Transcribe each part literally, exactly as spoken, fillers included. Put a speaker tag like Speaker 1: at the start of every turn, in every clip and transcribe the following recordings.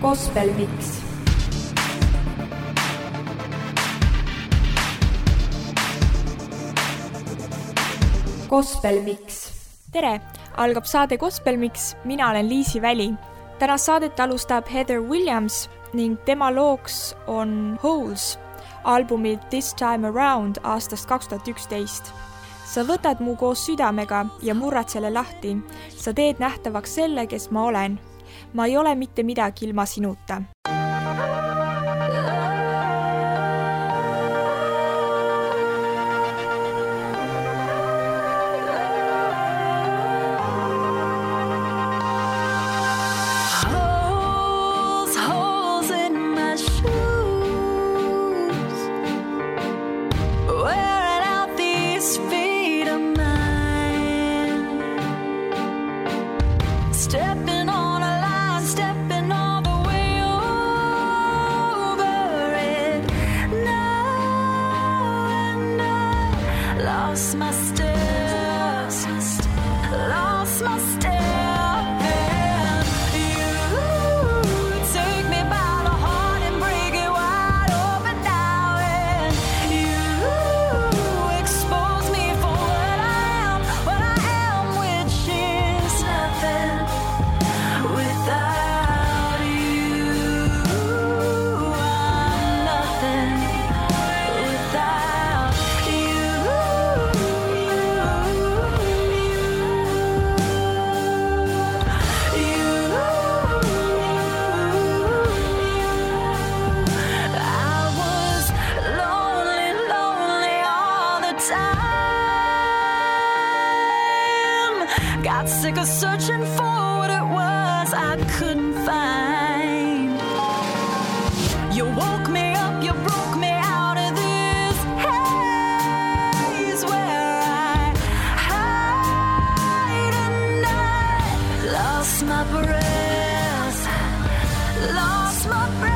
Speaker 1: Gospel Mix. Gospel Mix.
Speaker 2: Tere! Algab saade Gospel Mix, mina olen Liisi Väli. Tänast saadet alustab Heather Williams ning tema looks on Holes albumid This Time Around aastast kaks tuhat üksteist. Sa võtad mu koos südamega ja murrad selle lahti. Sa teed nähtavaks selle, kes ma olen. Ma ei ole mitte midagi ilma sinuta.
Speaker 3: Got sick of searching for what it was I couldn't find. You woke me up, you broke me out of this haze where I hide and I lost my breath, lost my breath.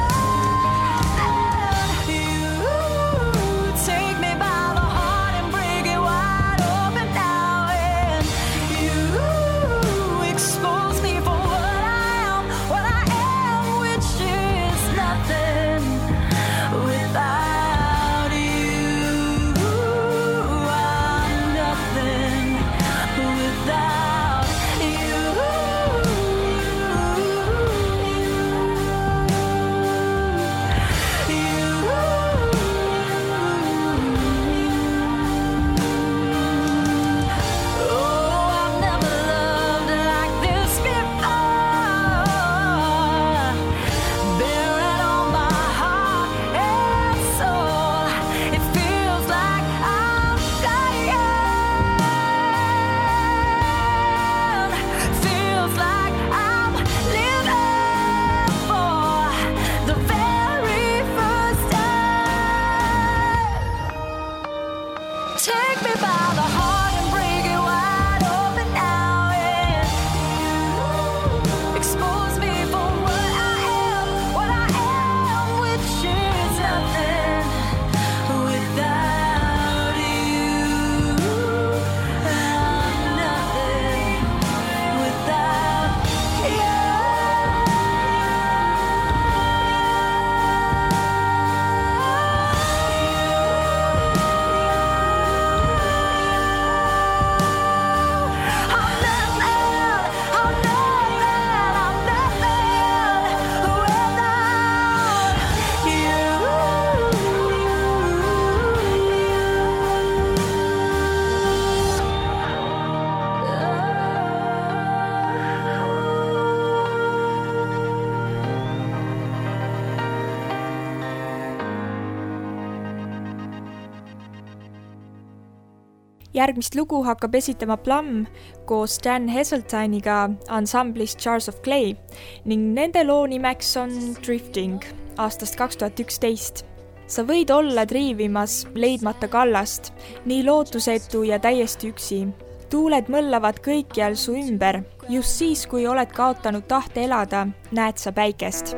Speaker 2: Järgmist lugu hakkab esitama Plum koos Dan Heseltine'iga ansamblist Jars of Clay ning nende loo nimeks on Drifting aastast kaks tuhat üksteist. Sa võid olla triivimas leidmata kallast, nii lootusetu ja täiesti üksi. Tuuled mõllavad kõikjal su ümber, just siis, kui oled kaotanud tahte elada, näed sa päikest.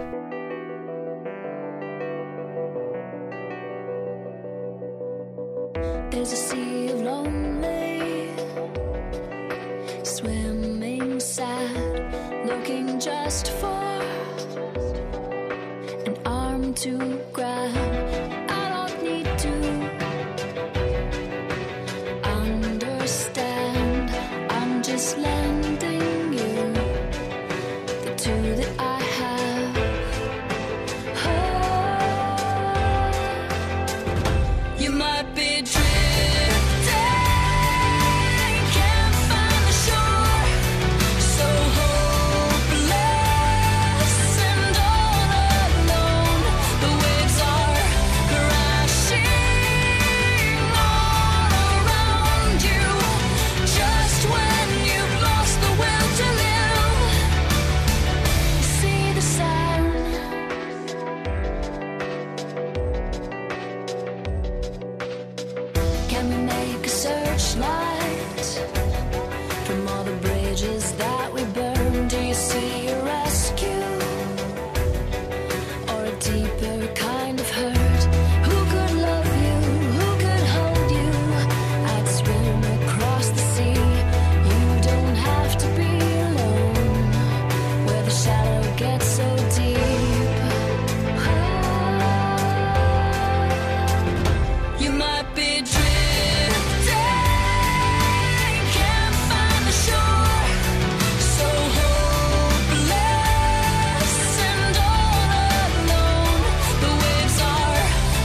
Speaker 3: There's a sea of lonely, swimming sad, looking just for to grab. I don't need to understand. I'm just lending you the two that I have. Oh, you might be drifting, can't find the shore, so hopeless and all alone. The waves are crashing all around you, just when you've lost the will to live. You see the sign. Can we make a searchlight from all the bridges that we burn? Do you see a rescue or a deeper kind of hurt? Who could love you? Who could hold you? I'd swim across the sea. You don't have to be alone where the shadow gets so deep. You might be drifting, can't find the shore, so hopeless and all alone. The waves are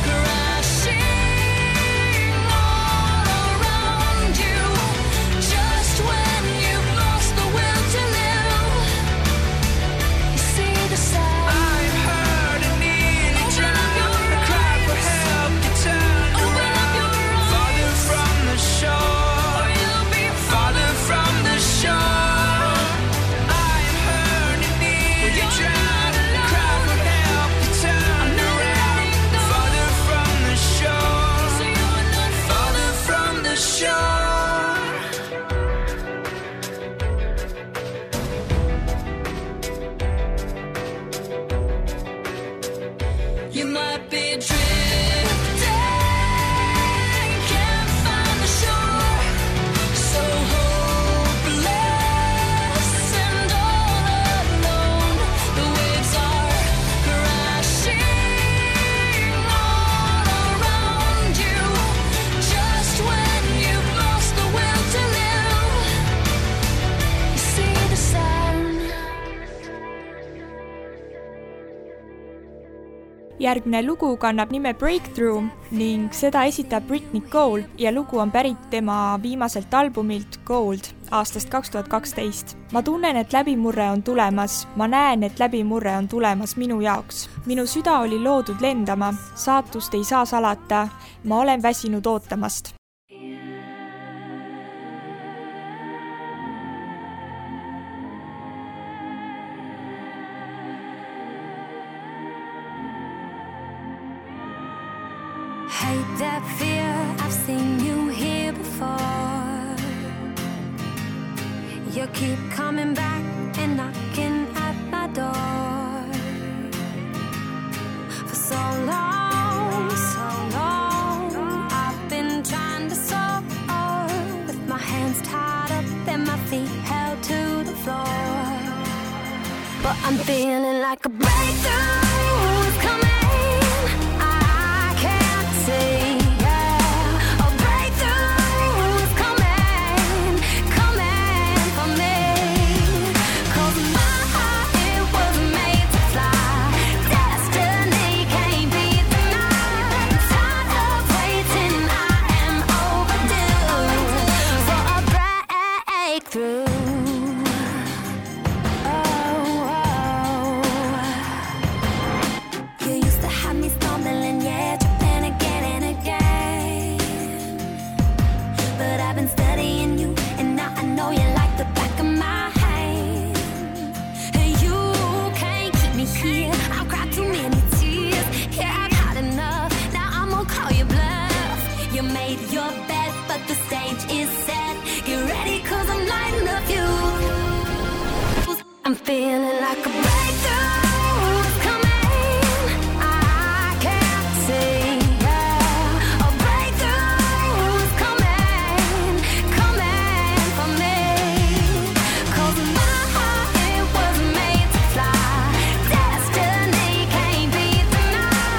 Speaker 3: crashing all around you, just when you've lost the will to live. You see the sign.
Speaker 1: I'm hurting, nearly drowned. I cry for help, you turn
Speaker 3: Open up your
Speaker 1: around.
Speaker 3: eyes,
Speaker 1: Farther from the
Speaker 3: or
Speaker 1: shore,
Speaker 3: you'll be
Speaker 1: farther from the shore. I'm hurting, nearly
Speaker 3: You're
Speaker 1: drowned.
Speaker 3: not
Speaker 1: I cry for
Speaker 3: alone.
Speaker 1: help, you turn
Speaker 3: I'm not
Speaker 1: around.
Speaker 3: letting go.
Speaker 1: Farther from the shore,
Speaker 3: so you're not
Speaker 1: farther from the shore.
Speaker 3: You might be drifting, can't find the shore, so hopeless and all alone. The waves are crashing all around you, just when you've lost the will to live. You see the sign.
Speaker 2: järgmine lugu kannab nime Breakthrough ning seda esitab Britt Nicole ja lugu on pärit tema viimaselt albumilt Gold aastast kaks tuhat kaksteist. Ma tunnen, et läbimurre on tulemas, ma näen, et läbimurre on tulemas minu jaoks. Minu süda oli loodud lendama, saatust ei saa salata, ma olen väsinud ootamast.
Speaker 3: Hate that fear, I've seen you here before. You keep coming back and knocking at my door. For so long, so long, I've been trying to soar with my hands tied up and my feet held to the floor. But I'm feeling like a breakthrough is coming. I can't see, yeah. A breakthrough is coming, coming for me. 'Cause my heart, it was made to fly. Destiny can't be denied. Tired of waiting, I am overdue for a breakthrough. You used to have me stumbling, yeah, tripping again and again. But I've been studying you, and now I know you like the back of my hand. And you can't keep me here, I've cried too many tears. Yeah, I've had enough, now I'm gonna call you bluff. You made your bed, but the stage is set. Get ready, 'cause I'm lighting up you. I'm feeling like a breakthrough is coming. I can't see, yeah. A breakthrough is coming, coming for me. 'Cause my heart, it was made to fly. Destiny can't be denied.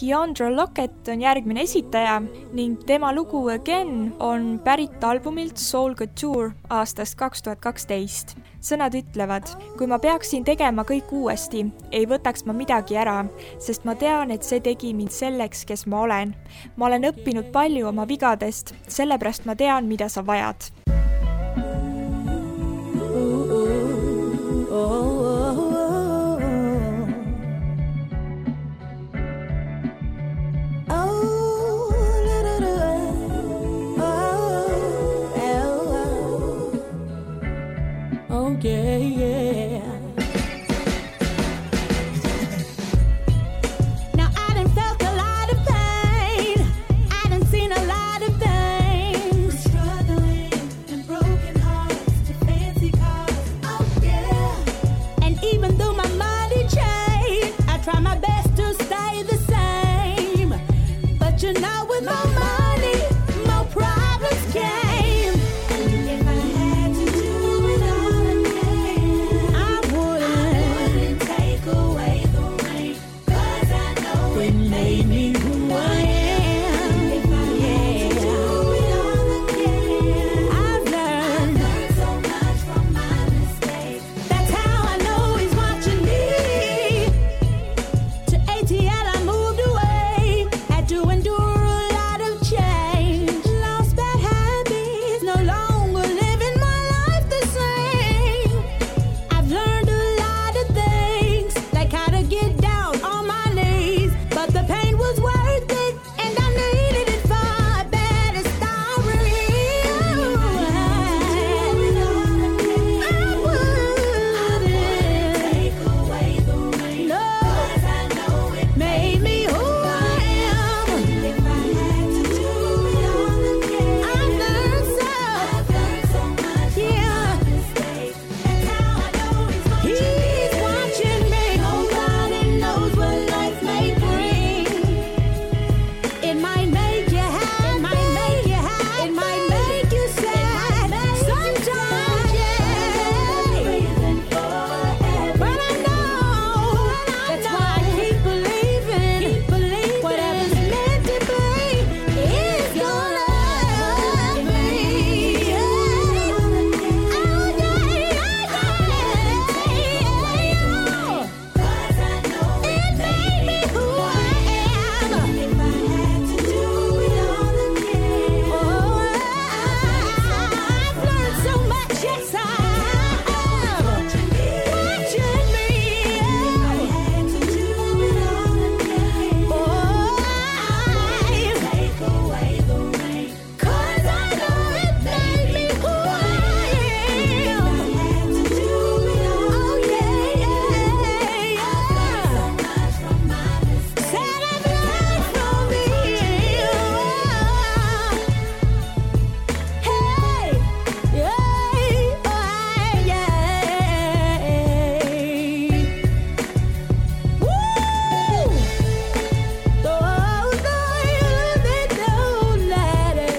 Speaker 2: Keandra Lockett on järgmine esitaja ning tema lugu Again on pärit albumilt Soul Couture aastast kaks tuhat kaksteist. Sõnad ütlevad, kui ma peaksin tegema kõik uuesti, ei võtaks ma midagi ära, sest ma tean, et see tegi mind selleks, kes ma olen. Ma olen õppinud palju oma vigadest, sellepärast ma tean, mida sa vajad.
Speaker 4: Yeah, yeah. Now I done felt a lot of pain. I done seen a lot of things. Struggling and broken hearts to fancy cars. Oh yeah. And even though my money changed, I try my best to stay the same. But you know, with no money, more problems came. If I had to do it all again, I wouldn't take away the rain, 'cause I know it made me who I am. If I had to do it all again, I've learned, I've learned so much from my mistakes. That's how I know he's watching me. To A T L I moved away, had to endure a lot of change. Lost bad habits, no longer living my life the same. I've learned a lot of things, like how to get down on my knees. But the pain was worth it, and I needed it for a better story. I wouldn't take away the rain, 'cause I know it made me who I am. If I had to do it all again, I've learned so, I've learned so much from my mistakes. That's how I know he's watching me. He's watching me. Nobody knows what life may bring. It might make you happy, it might make you happy, it might make you sad. Sometimes, yeah. But I know, that's why I keep believing, keep believing. Whatever's meant to be is gonna be. Oh yeah, yeah, yeah. 'Cause I know it made me who I am. If I had to do it all again, oh, I've learned so much. Yes, I have. Watching me. If I had to do it all again, oh, I'd take away the rain, 'cause I know it made me who I am. If I had to do it all, oh yeah, yeah, yeah. So much from my mistakes. Said I've learned from me. Hey, yeah, oh, yeah. Woo! Those that don't let it.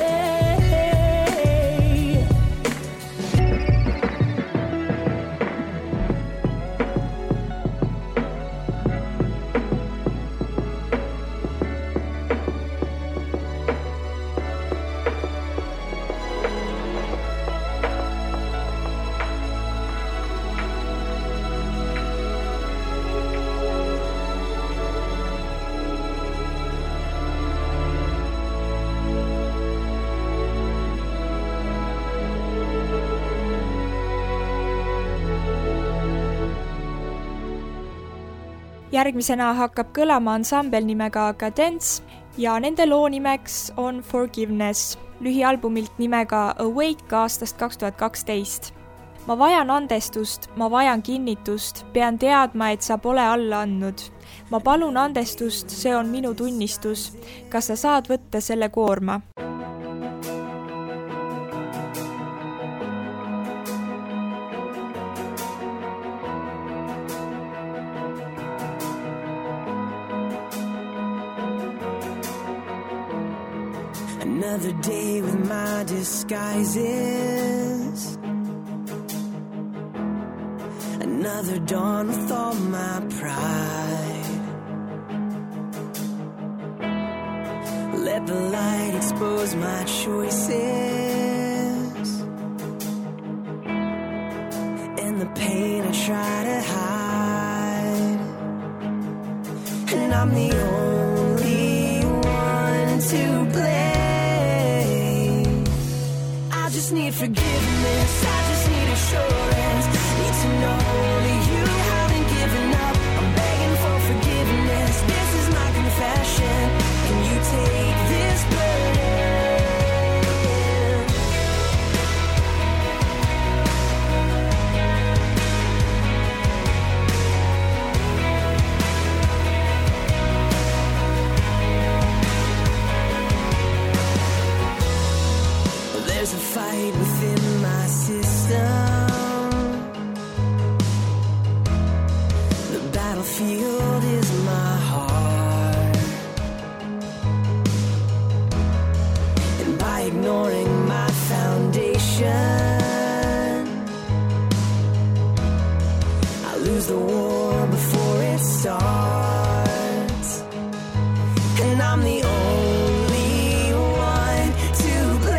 Speaker 2: Järgmisena hakkab kõlama ansambel nimega Cadence ja nende loo nimeks on Forgiveness, lühialbumilt nimega Awake aastast kaks tuhat kaksteist. Ma vajan andestust, ma vajan kinnitust, pean teadma, et sa pole alla andnud. Ma palun andestust, see on minu tunnistus. Kas sa saad võtta selle koorma?
Speaker 5: Another day with my disguises, another dawn with all my pride. let the light expose my choices and the pain I try to hide. And I'm the only one to blame. I just need forgiveness, I just need assurance. Need to know that you haven't given up. I'm begging for forgiveness, this is my confession. Can you take this burden? There's a fight within my system. The battlefield is my heart. And by ignoring my foundation, I lose the war before it starts. And I'm the only one to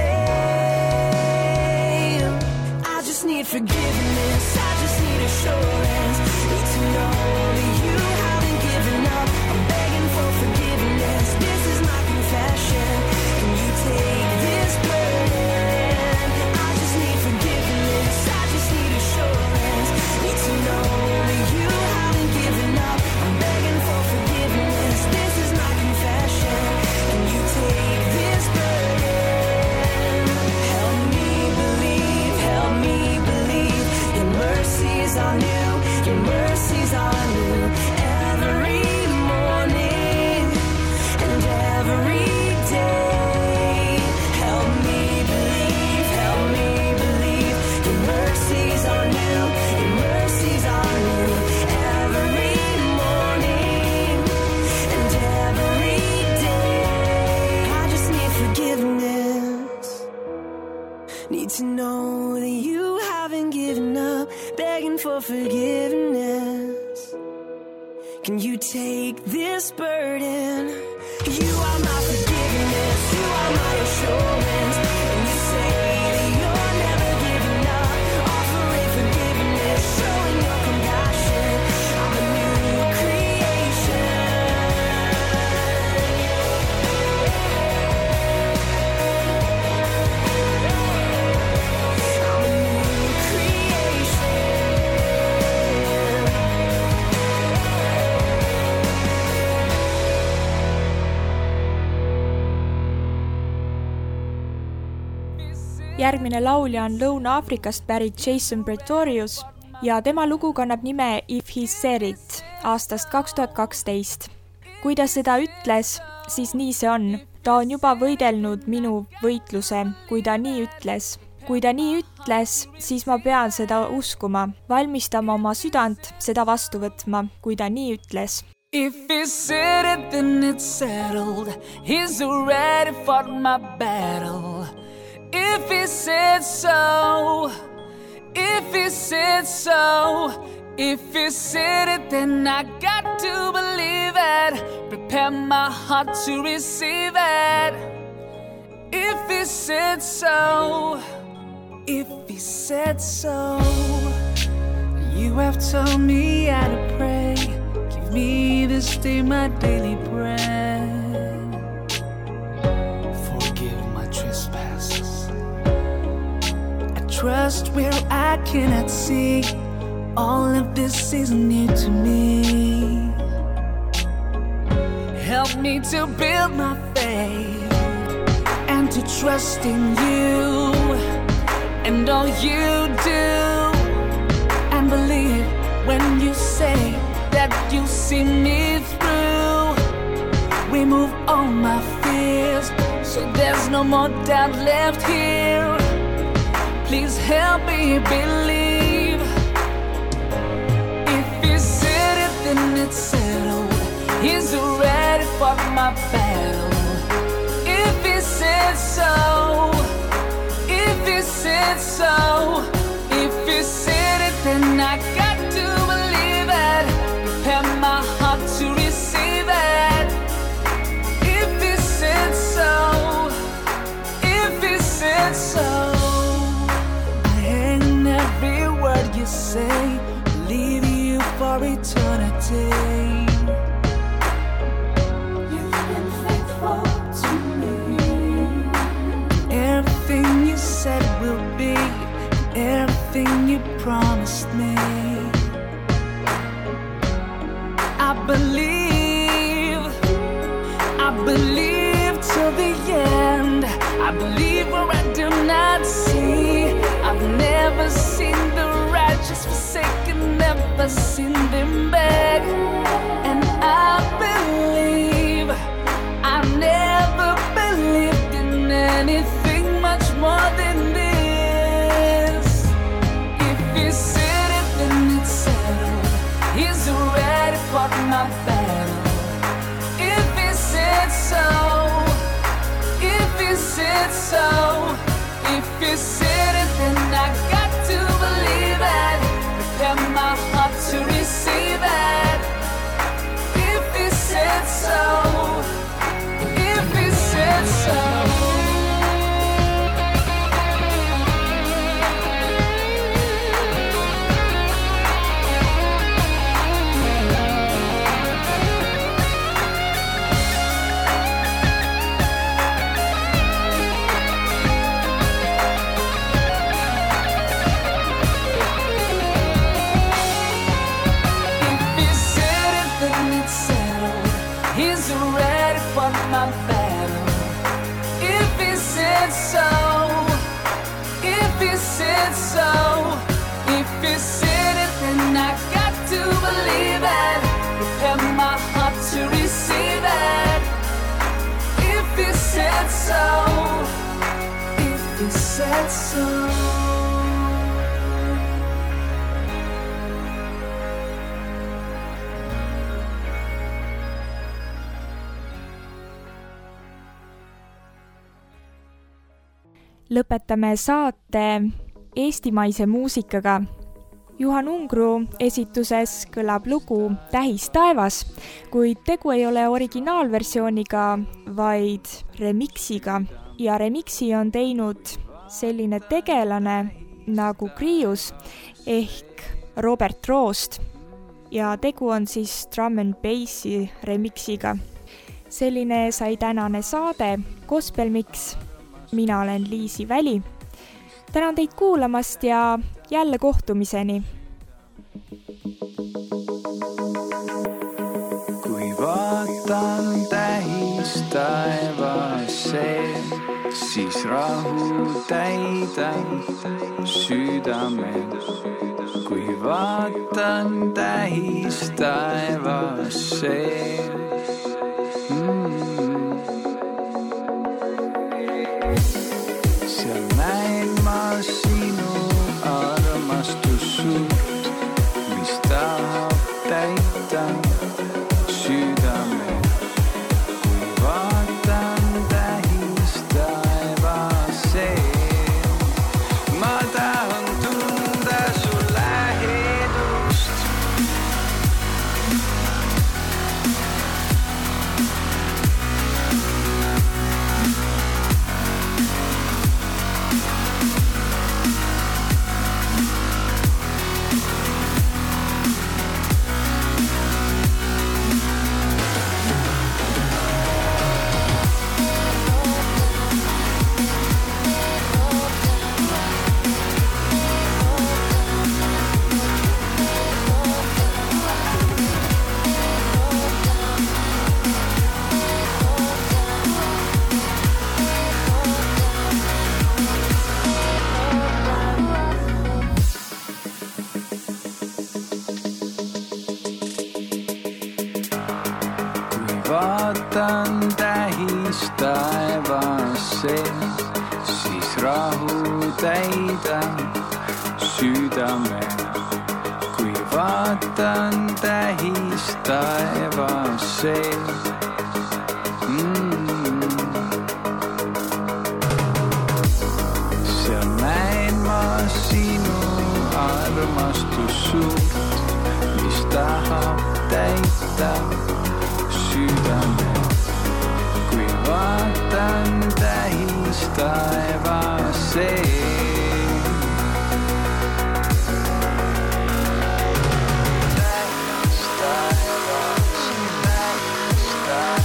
Speaker 5: blame. I just need forgiveness, I just need assurance. Need to know that you haven't given up. I'm begging for forgiveness, this is my confession. Can you take this burden? I just need forgiveness, I just need assurance. Need to know that you haven't given up. I'm begging for forgiveness, this is my confession. Can you take this burden? Help me believe, help me believe. Your mercies are new, your mercies are new. Every morning and every day. Help me believe, help me believe. Your mercies are new, your mercies are new. Every morning and every day. I just need forgiveness. Need to know that you haven't given up. Begging for forgiveness. Can you take this burden? You are my forgiveness, you are my assurance. And you say that you're never giving up. Offering forgiveness, showing your compassion. I'm a new creation. I'm a new creation.
Speaker 2: järgmine laulja on Lõuna-Aafrikast pärit Jason Pretorius ja tema lugu kannab nime If He Said It aastast kaks tuhat kaksteist. Kui ta seda ütles, siis nii see on. Ta on juba võidelnud minu võitluse, kui ta nii ütles. Kui ta nii ütles, siis ma pean seda uskuma, valmistama oma südant seda vastu võtma, kui ta nii ütles.
Speaker 1: If he said it, then it's settled. He's already fought my battle. If he said so, if he said so, if he said it, then I got to believe it. Prepare my heart to receive it. If he said so, if he said so, you have told me how to pray. Give me this day my daily bread. Forgive my trespasses. I trust where I cannot see. All of this is new to me. Help me to build my faith and to trust in you and all you do, and believe when you say that you see me through. Remove all my fears so there's no more doubt left here. Please help me believe. If he said it, then it's settled. He's already fought my battle. If he said so, if he said so, if he said it, then I got to believe it. Prepare my heart to receive it. If he said so, believe till the end. I believe where I do not see. I've never seen the righteous forsaken, never seen them beg. And I believe I never believed in anything much more than this. If he said it, then it's settled. He's already fought my battle. If he said so, if he said so, if he said it, then I got to believe it. Prepare my heart to receive it. If he said so, if he said so. My battle. If he said so, if he said so, if he said it, then I got to believe it. Prepare my heart to receive it. If he said so, if he said so.
Speaker 2: Lõpetame saate eestimaise muusikaga. Juhan Ungru esituses kõlab lugu Tähis taevas, kuid tegu ei ole originaalversiooniga, vaid remixiga. Ja remixi on teinud selline tegelane nagu Krius ehk Robert Roost. Ja tegu on siis drum and bassi remixiga. Selline sai tänane saade Gospel Mix. Mina olen Liisi Väli. Tänan teid kuulamast ja jälle kohtumiseni.
Speaker 6: Kui vaatan tähis taevasse, siis rahu täidan südamed. Kui vaatan tähis taevasse, mm. seal näen ma sinu armastussuurt, mis tahab täita südame. Kui vaatan tähis taevasse, ma tahan tunda su lähedust. Vaatan tähis taevasse, siis rahu täidan südamena. Kui vaatan tähis taevasse, mm. seal näen ma sinu armastussuurt, mis tahab täita südame. Kui vaatan tähis taevasse, tähis taevasse, tähis taevasse.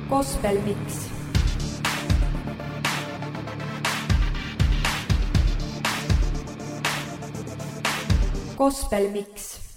Speaker 2: Gospel Mix. Gospel Mix.